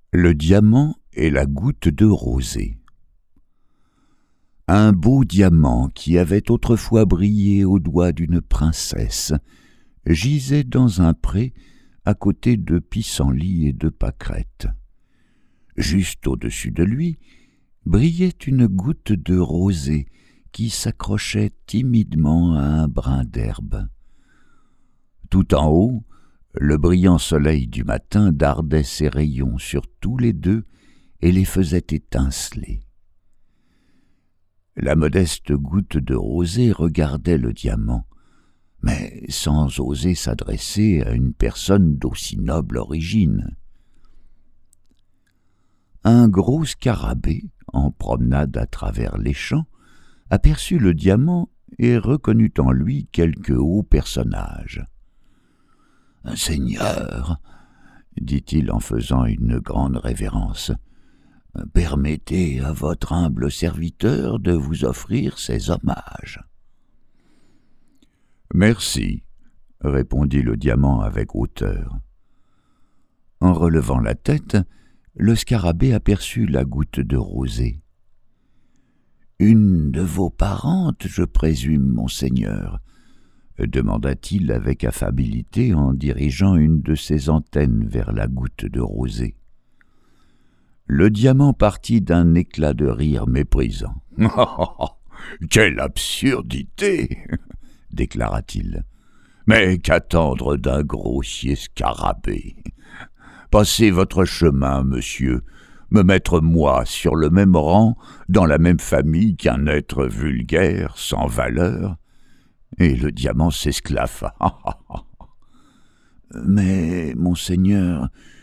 Le diamant et la goutte de rosée. Un beau diamant qui avait autrefois brillé au doigt d'une princesse gisait dans un pré à côté de pissenlits et de pâquerettes. Juste au-dessus de lui brillait une goutte de rosée qui s'accrochait timidement à un brin d'herbe. Tout en haut, le brillant soleil du matin dardait ses rayons sur tous les deux et les faisait étinceler. La modeste goutte de rosée regardait le diamant, mais sans oser s'adresser à une personne d'aussi noble origine. Un gros scarabée, en promenade à travers les champs, aperçut le diamant et reconnut en lui quelque haut personnage. « Seigneur, dit-il en faisant une grande révérence, permettez à votre humble serviteur de vous offrir ses hommages. » « Merci, répondit le diamant avec hauteur. En relevant la tête, le scarabée aperçut la goutte de rosée. « Une de vos parentes, je présume, monseigneur ?» demanda-t-il avec affabilité en dirigeant une de ses antennes vers la goutte de rosée. Le diamant partit d'un éclat de rire méprisant. « Quelle absurdité !» déclara-t-il. « Mais qu'attendre d'un grossier scarabée ? Passez votre chemin, monsieur, me mettre moi sur le même rang, dans la même famille qu'un être vulgaire, sans valeur ?» Et le diamant s'esclaffa. « Mais, monseigneur,